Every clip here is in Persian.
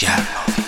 گرناوی.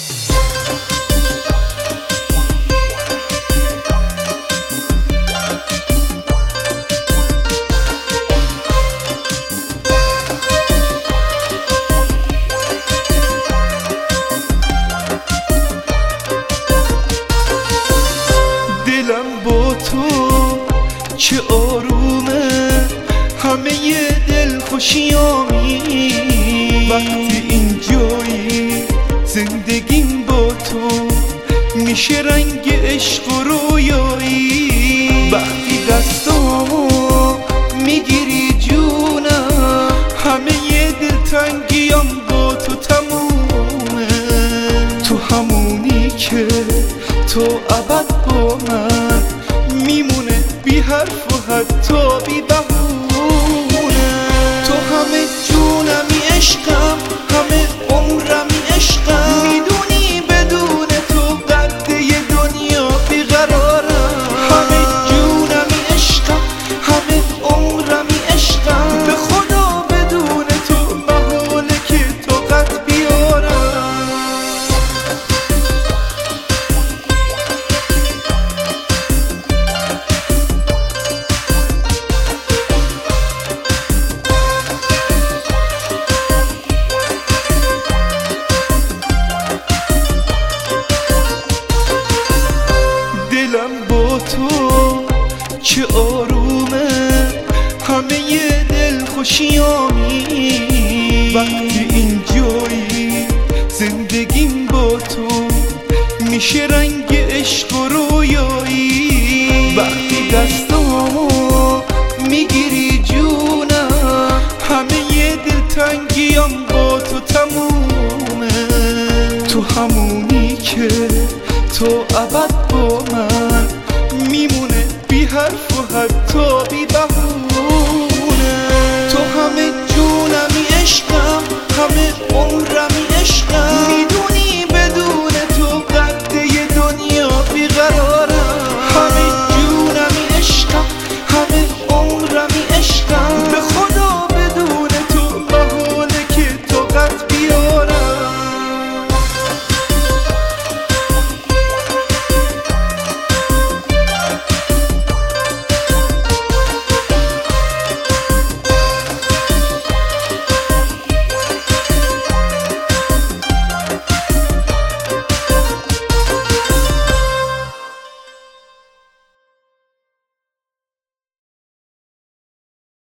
دلم با تو چه آرومه، همه ی دل خوشیامی. وقتی اینجایی زندگیم با تو میشه رنگ عشق و رویایی. وقتی دستامو میگیری جونم، همه ی دلتنگیام با تو تمومه. تو همونی که تو ابد با من میمونه، بی حرف و حتی بی بهونه. تو همه جونمی عشقم، همه عمرمی عشقم. میدونی بدون تو قد ی دنیا بیقرارم. همه جونمی عشقم، همه عمرمی عشقم. به خدا بدون تو محاله که تو قد بیارم. دلم با تو چه آرومه، همه ی دل خوشیامی. وقتی اینجایی زندگیم با تو میشه رنگ عشق و رویایی. وقتی دستامو میگیری جونم، همه ی دلتنگیام با تو تمومه. تو همونی که تو ابد با من میمونه، بی حرف و حتی